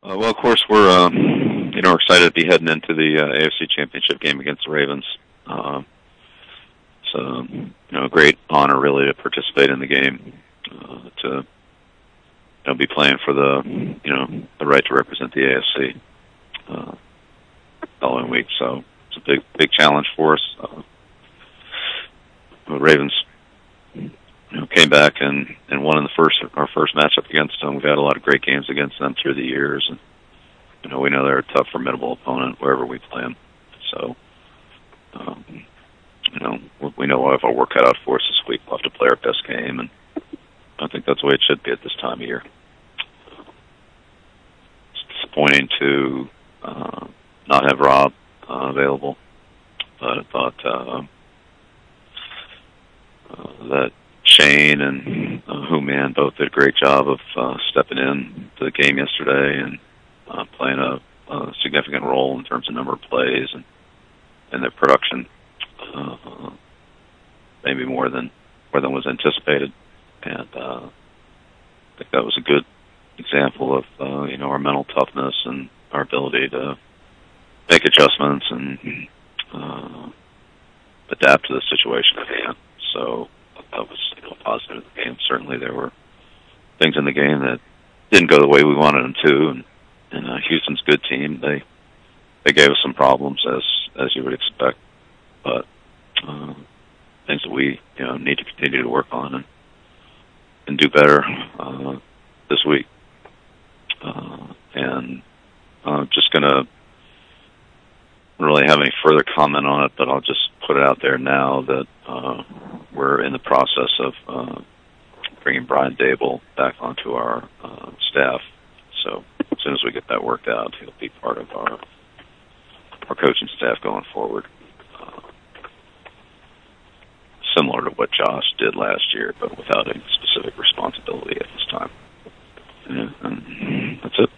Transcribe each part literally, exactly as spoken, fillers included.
Uh, well, of course, we're uh, you know excited to be heading into the uh, A F C Championship game against the Ravens. Uh, so, you know, a great honor really to participate in the game, uh, to you know be playing for the you know the right to represent the A F C uh, following week. So it's a big big challenge for us. Uh, the Ravens You know, came back and, and won in the first our first matchup against them. We've had a lot of great games against them through the years, and you know we know they're a tough, formidable opponent wherever we play them. So, um, you know, we know we'll have our work cut out for us this week. We'll have to play our best game, and I think that's the way it should be at this time of year. It's disappointing to uh, not have Rob uh, available, but I thought uh, uh, that. Shane and uh, Hooman both did a great job of uh, stepping in to the game yesterday and uh, playing a, a significant role in terms of number of plays and, and their production, uh, maybe more than more than was anticipated. And uh, I think that was a good example of uh, you know our mental toughness and our ability to make adjustments and uh, adapt to the situation at hand. So. That was you know, positive in the game. Certainly there were things in the game that didn't go the way we wanted them to, and, and uh, Houston's a good team. They they gave us some problems, as as you would expect, but uh, things that we you know need to continue to work on and, and do better uh, this week. Uh, and I'm just going to really have any further comment on it, but I'll just put it out there now that uh, we're in the process of uh, bringing Brian Dable back onto our uh, staff. So as soon as we get that worked out, he'll be part of our our coaching staff going forward. Uh, similar to what Josh did last year, but without any specific responsibility at this time. Yeah, and that's it.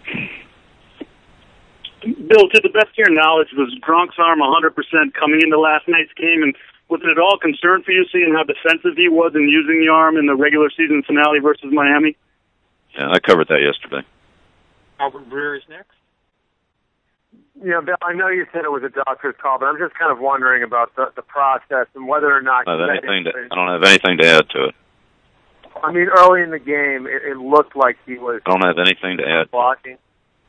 Bill, to the best of your knowledge, was Gronk's arm one hundred percent coming into last night's game, and was it at all concern for you seeing how defensive he was in using the arm in the regular season finale versus Miami? Yeah, I covered that yesterday. Albert Breer is next. Yeah, Bill, I know you said it was a doctor's call, but I'm just kind of wondering about the, the process and whether or not... I, have anything to, I don't have anything to add to it. I mean, early in the game, it, it looked like he was... I don't have anything to add. Blocking.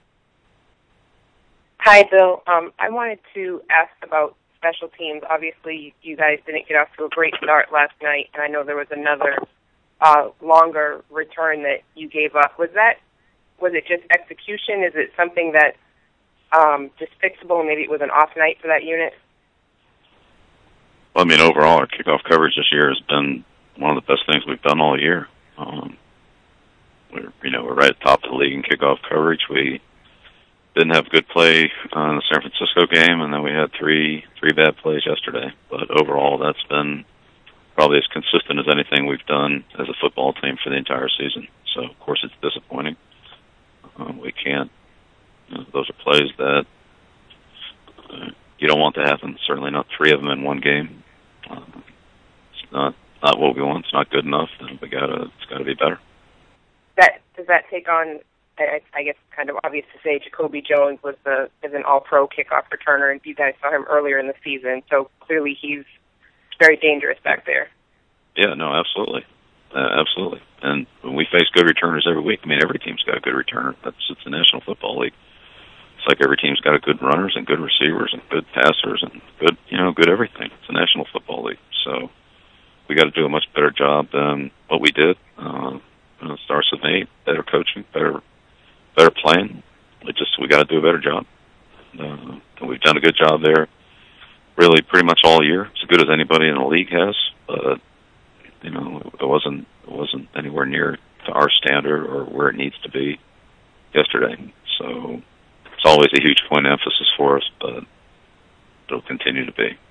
Hi, Bill. Um, I wanted to ask about special teams. Obviously, you guys didn't get off to a great start last night, and I know there was another uh, longer return that you gave up. Was that was it just execution? Is it something that um, just fixable? Maybe it was an off night for that unit. Well, I mean, overall, our kickoff coverage this year has been one of the best things we've done all year. Um, we're you know we're right at the top of the league in kickoff coverage. We didn't have good play on the San Francisco game, and then we had three three bad plays yesterday. But overall, that's been probably as consistent as anything we've done as a football team for the entire season. So, of course, it's disappointing. Um, we can't. You know, those are plays that uh, you don't want to happen. Certainly not three of them in one game. Uh, it's not not what we want. It's not good enough. And we gotta. It's got to be better. That does that take on? I, I guess kind of obvious to say Jacoby Jones was the is an all-pro kickoff returner, and you guys saw him earlier in the season, so clearly he's very dangerous back there. Yeah, no, absolutely. Uh, absolutely. And we face good returners every week. I mean, every team's got a good returner. That's it's the National Football League. It's like every team's got a good runners and good receivers and good passers and good, you know, good everything. It's the National Football League. So we got to do a much better job than what we did. Uh, it starts with me, better coaching, better better playing. We just we got to do a better job. Uh, and we've done a good job there, really, pretty much all year. As good as anybody in the league has, but you know, it wasn't it wasn't anywhere near to our standard or where it needs to be yesterday. So it's always a huge point of emphasis for us, but it'll continue to be.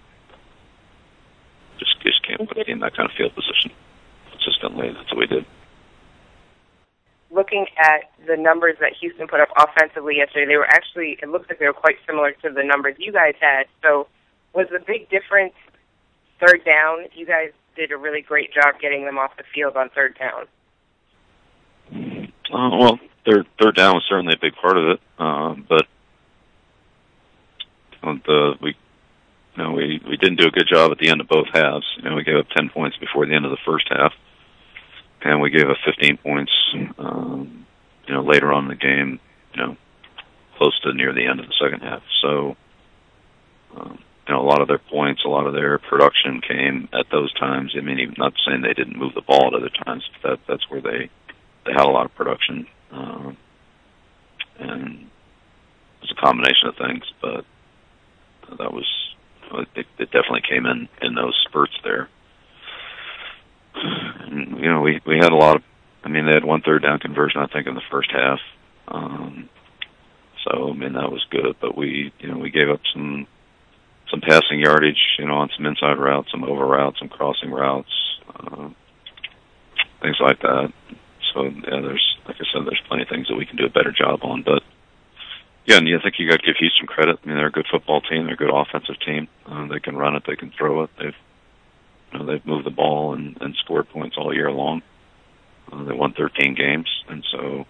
Just just can't put in that kind of field position consistently. That's what we did. Looking at the numbers that Houston put up offensively yesterday, they were actually, it looks like they were quite similar to the numbers you guys had. So was the big difference third down? You guys did a really great job getting them off the field on third down. Uh, well, third third down was certainly a big part of it, um, but the we you know we we didn't do a good job at the end of both halves. You know, we gave up ten points before the end of the first half, and we gave up fifteen points. Um, you know, later on in the game, you know, close to near the end of the second half. So, um, you know, a lot of their points, a lot of their production came at those times. I mean, even not saying they didn't move the ball at other times, but that, that's where they, they had a lot of production. Um, and it was a combination of things, but that was, it, it definitely came in, in those spurts there. And, you know, we, we had a lot of, I mean, they had one third down conversion, I think, in the first half. Um, so, I mean, that was good, but we, you know, we gave up some, some passing yardage, you know, on some inside routes, some over routes, some crossing routes, uh, things like that. So, yeah, there's, like I said, there's plenty of things that we can do a better job on. But, yeah, and I think you got to give Houston credit. I mean, they're a good football team. They're a good offensive team. Uh, they can run it. They can throw it. They've, you know, they've moved the ball and, and scored points all year long. Uh, they won thirteen games, and so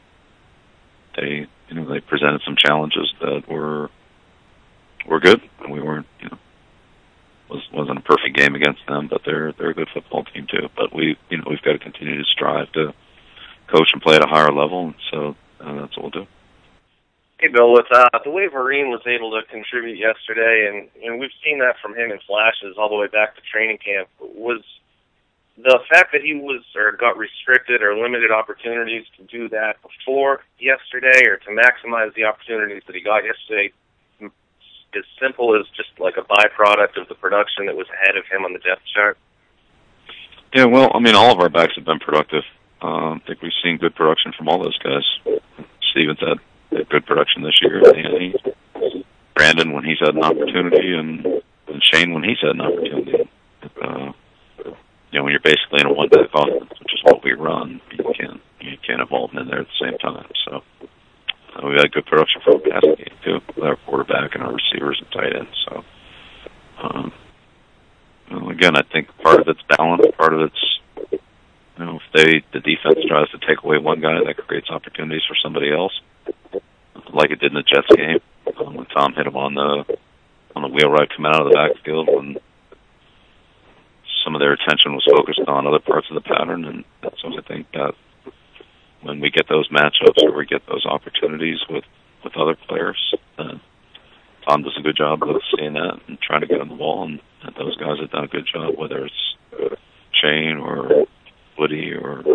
they, you know, they presented some challenges that were were good. We weren't, you know, was wasn't a perfect game against them, but they're they're a good football team too. But we, you know, we've got to continue to strive to coach and play at a higher level, and so uh, that's what we'll do. Hey, Bill, with uh, the way Vereen was able to contribute yesterday, and, and we've seen that from him in flashes all the way back to training camp, was the fact that he was or got restricted or limited opportunities to do that before yesterday or to maximize the opportunities that he got yesterday as simple as just like a byproduct of the production that was ahead of him on the depth chart? Yeah, well, I mean, all of our backs have been productive. Um, I think we've seen good production from all those guys. Stevens had good production this year. Danny, Brandon when he's had an opportunity, and, and Shane when he's had an opportunity. Uh, you know, when you're basically in a one-back offense, which is what we run, you can't you can't evolve in there at the same time. So uh, we had good production from the passing game too, with our quarterback and our receivers and tight ends. So um, well, again, I think part of it's balance, part of it's, you know, if they the defense tries to take away one guy, that creates opportunities for somebody else, like it did in the Jets game um, when Tom hit him on the on the wheelwright coming out of the backfield when some of their attention was focused on other parts of the pattern. And so I think that when we get those matchups or we get those opportunities with, with other players, uh, Tom does a good job of seeing that and trying to get on the ball, and, and those guys have done a good job, whether it's Shane or Woody or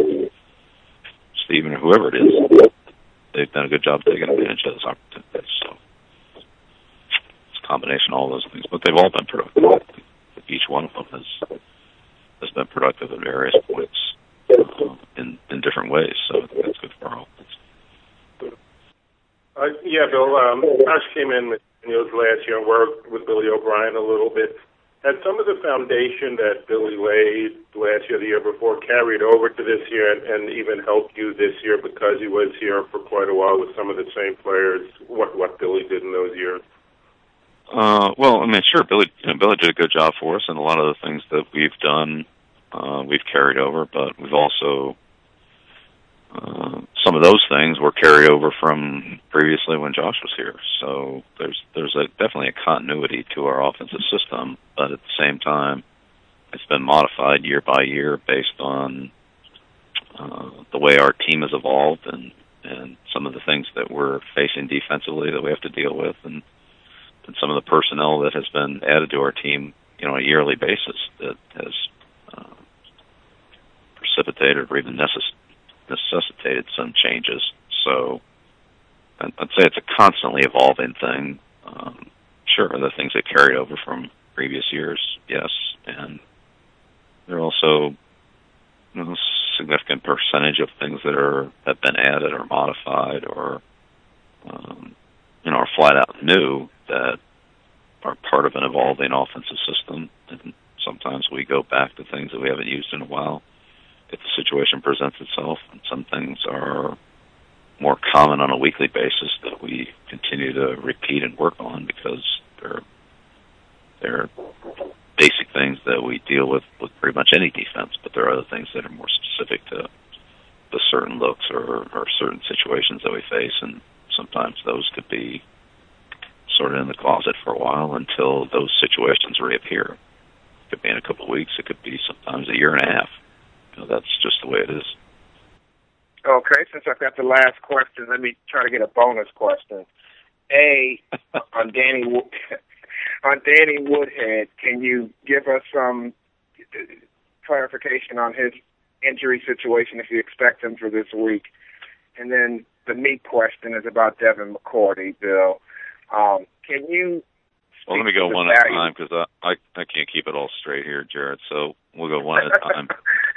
Steven or whoever it is. They've done a good job taking advantage of those opportunities. So it's a combination of all those things, but they've all been productive. Each one of them has has been productive at various points uh, in in different ways. So I think that's good for our offense. Uh, yeah, Bill. Um, Josh came in with News last year and worked with Billy O'Brien a little bit. Had some of the foundation that Billy laid last year, the year before, carried over to this year and, and even helped you this year because he was here for quite a while with some of the same players, what, what Billy did in those years? Uh, well, I mean, sure, Billy, you know, Billy did a good job for us, and a lot of the things that we've done, uh, we've carried over, but we've also, uh, some of those things were carried over from previously when Josh was here. So there's, there's a, definitely a continuity to our offensive system, but at the same time, it's been modified year by year based on, uh, the way our team has evolved and, and some of the things that we're facing defensively that we have to deal with, and, and some of the personnel that has been added to our team, you know, on a yearly basis that has uh, precipitated or even necess- necessitated some changes. So I'd say it's a constantly evolving thing. Um, sure, the things that carried over from previous years, yes, and there are also, you know, a significant percentage of things that are have been added or modified or um, you know, are flat out new that are part of an evolving offensive system. And sometimes we go back to things that we haven't used in a while if the situation presents itself. And some things are more common on a weekly basis that we continue to repeat and work on because they're they're basic things that we deal with with pretty much any defense. But there are other things that are more specific to the certain looks or, or certain situations that we face, and sometimes those could be sort of in the closet for a while until those situations reappear. It could be in a couple of weeks. It could be sometimes a year and a half. You know, that's just the way it is. Okay, since I've got the last question, let me try to get a bonus question. A, on Danny on Danny Woodhead, can you give us some clarification on his injury situation if you expect him for this week? And then the meat question is about Devin McCourty, Bill. Um, can you Well, let me go one at a time because I, I I can't keep it all straight here, Jared. So we'll go one at a time.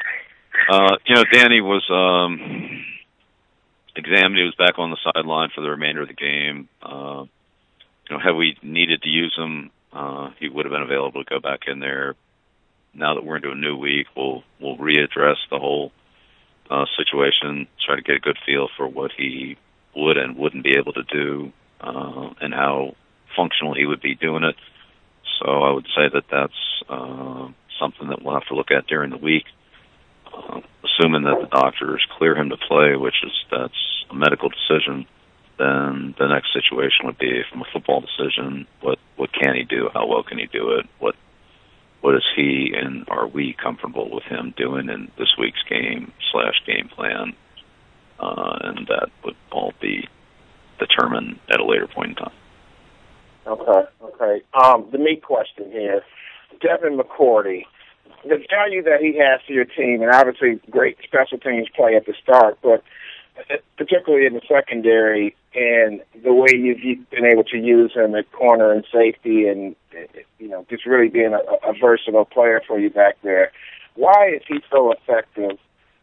uh, you know, Danny was um, examined. He was back on the sideline for the remainder of the game. Uh, you know, had we needed to use him, uh, he would have been available to go back in there. Now that we're into a new week, we'll we'll readdress the whole uh, situation, try to get a good feel for what he would and wouldn't be able to do, uh, and how functional he would be doing it. So I would say that that's uh, something that we'll have to look at during the week. Uh, assuming that the doctors clear him to play, which is that's a medical decision, then the next situation would be from a football decision. What what can he do? How well can he do it? What what is he and are we comfortable with him doing in this week's game slash game plan? Uh, and that would all be determined at a later point in time. Okay, okay. Um, the meat question here, Devin McCourty, the value that he has to your team, and obviously great special teams play at the start, but particularly in the secondary and the way you've been able to use him at corner and safety and, you know, just really being a, a versatile player for you back there. Why is he so effective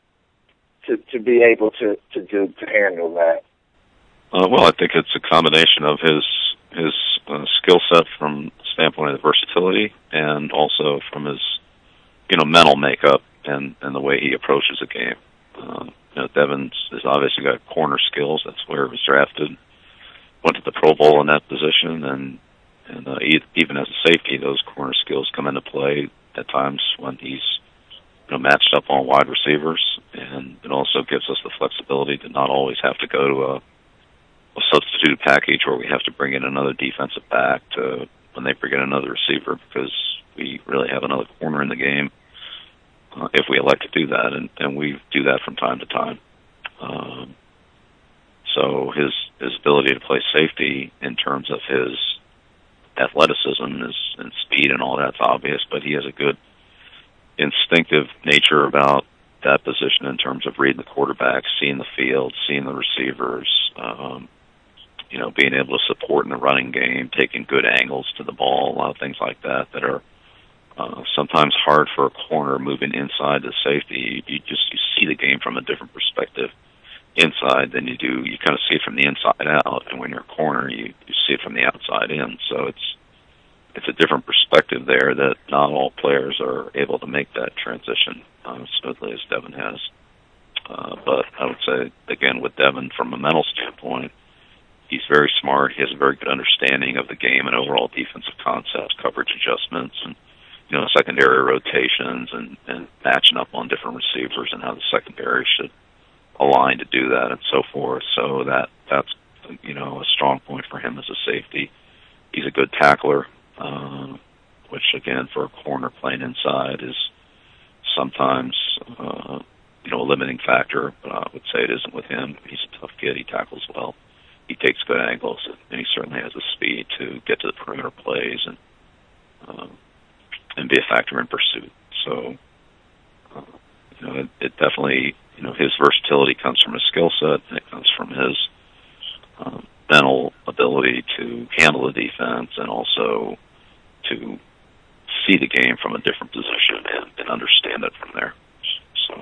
to, to be able to, to, do, to handle that? Uh, well, I think it's a combination of his his uh, skill set from the standpoint of the versatility and also from his, you know, mental makeup and, and the way he approaches a game. Uh, you know, Devin's has obviously got corner skills. That's where he was drafted. Went to the Pro Bowl in that position, and and uh, even as a safety, those corner skills come into play at times when he's, you know, matched up on wide receivers, and it also gives us the flexibility to not always have to go to a a substitute package where we have to bring in another defensive back to when they bring in another receiver, because we really have another corner in the game uh, if we elect to do that, and, and we do that from time to time. Um, so his his ability to play safety in terms of his athleticism is, and speed and all that's obvious, but he has a good instinctive nature about that position in terms of reading the quarterback, seeing the field, seeing the receivers, um, you know, being able to support in the running game, taking good angles to the ball, a lot of things like that that are uh, sometimes hard for a corner moving inside the safety. You, you just you see the game from a different perspective inside than you do. You kind of see it from the inside out, and when you're a corner, you, you see it from the outside in. So it's it's a different perspective there that not all players are able to make that transition uh, smoothly as Devin has. Uh, but I would say, again, with Devin, from a mental standpoint, he's very smart. He has a very good understanding of the game and overall defensive concepts, coverage adjustments, and, you know, secondary rotations and, and matching up on different receivers and how the secondary should align to do that and so forth. So that that's, you know, a strong point for him as a safety. He's a good tackler, uh, which, again, for a corner playing inside is sometimes, uh, you know, a limiting factor, but I would say it isn't with him. He's a tough kid. He tackles well. He takes good angles, and he certainly has the speed to get to the perimeter plays and uh, and be a factor in pursuit. So, uh, you know, it, it definitely, you know, his versatility comes from his skill set, and it comes from his uh, mental ability to handle the defense and also to see the game from a different position and, and understand it from there. So,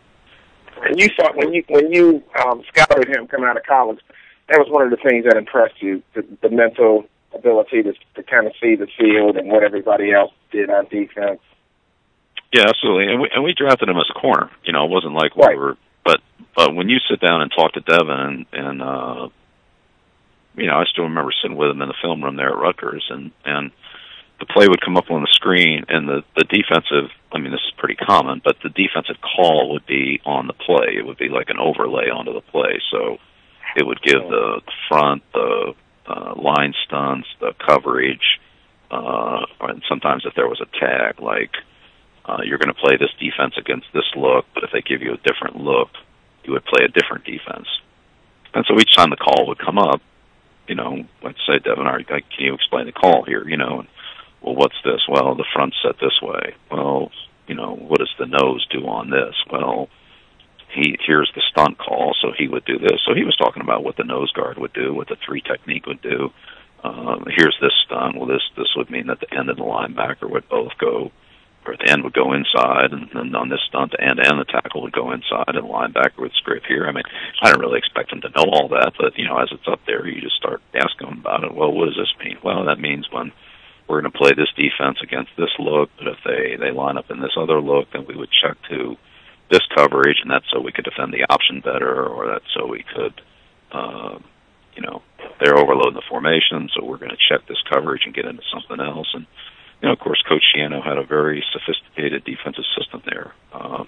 and you saw when you when you um, scouted him coming out of college, that was one of the things that impressed you, the, the mental ability to, to kind of see the field and what everybody else did on defense. Yeah, absolutely. And we, and we drafted him as a corner. You know, it wasn't like right. we were, but, but when you sit down and talk to Devin and, and, uh, you know, I still remember sitting with him in the film room there at Rutgers, and, and the play would come up on the screen, and the, the defensive, I mean, this is pretty common, but the defensive call would be on the play. It would be like an overlay onto the play. So it would give the front, the uh, line stunts, the coverage, uh, and sometimes if there was a tag, like uh, you're going to play this defense against this look, but if they give you a different look, you would play a different defense. And so each time the call would come up, you know, let's say, Devin, all right, can you explain the call here, you know, and, well, what's this? Well, the front's set this way. Well, you know, what does the nose do on this? Well, he here's the stunt call, so he would do this. So he was talking about what the nose guard would do, what the three technique would do. Um, here's this stunt. Well, this this would mean that the end and the linebacker would both go, or the end would go inside, and then on this stunt, the end and the tackle would go inside, and the linebacker would scrape here. I mean, I don't really expect him to know all that, but, you know, as it's up there, you just start asking him about it. Well, what does this mean? Well, that means when we're going to play this defense against this look, but if they, they line up in this other look, then we would check to this coverage, and that's so we could defend the option better, or that's so we could, uh, you know, they're overloading the formation, so we're going to check this coverage and get into something else. And, you know, of course, Coach Shiano had a very sophisticated defensive system there, um,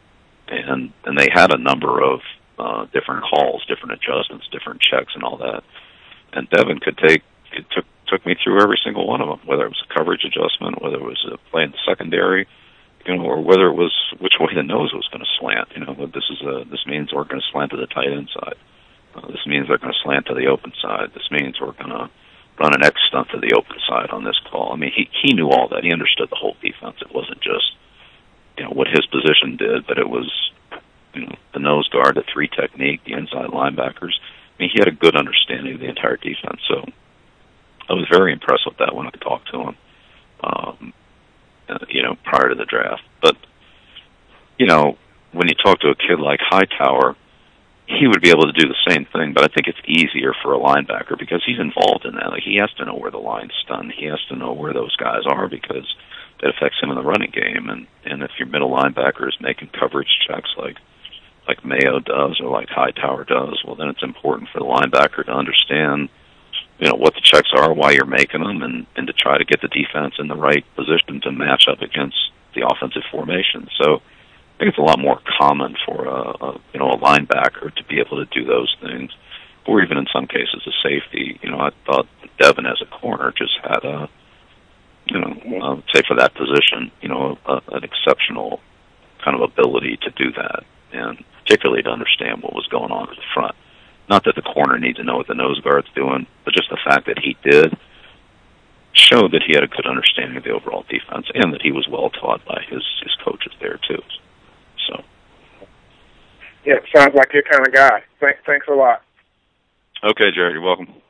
and and they had a number of uh, different calls, different adjustments, different checks, and all that. And Devin could take it took took me through every single one of them, whether it was a coverage adjustment, whether it was a play in the secondary, you know, or whether it was which way the nose was going to slant. You know, this is a this means we're going to slant to the tight end side. Uh, this means they're going to slant to the open side. This means we're going to run an X stunt to the open side on this call. I mean, he he knew all that. He understood the whole defense. It wasn't just, you know, what his position did, but it was, you know, the nose guard, the three technique, the inside linebackers. I mean, he had a good understanding of the entire defense. So I was very impressed with that when I talked to him, um, uh, you know, prior to the draft. But, you know, when you talk to a kid like Hightower, he would be able to do the same thing, but I think it's easier for a linebacker because he's involved in that. Like, he has to know where the line's done. He has to know where those guys are because it affects him in the running game. And, and if your middle linebacker is making coverage checks like like Mayo does or like Hightower does, well, then it's important for the linebacker to understand, you know, what the checks are, why you're making them, and, and to try to get the defense in the right position to match up against the offensive formation. So I think it's a lot more common for a, a you know a linebacker to be able to do those things, or even in some cases a safety. You know, I thought Devin as a corner just had a, you know, I would say for that position, you know, a, an exceptional kind of ability to do that, and particularly to understand what was going on at the front. Not that the corner needs to know what the nose guard's doing, but just the fact that he did showed that he had a good understanding of the overall defense and that he was well taught by his, his coaches there, too. So, yeah, sounds like your kind of guy. Thanks, thanks a lot. Okay, Jared, you're welcome.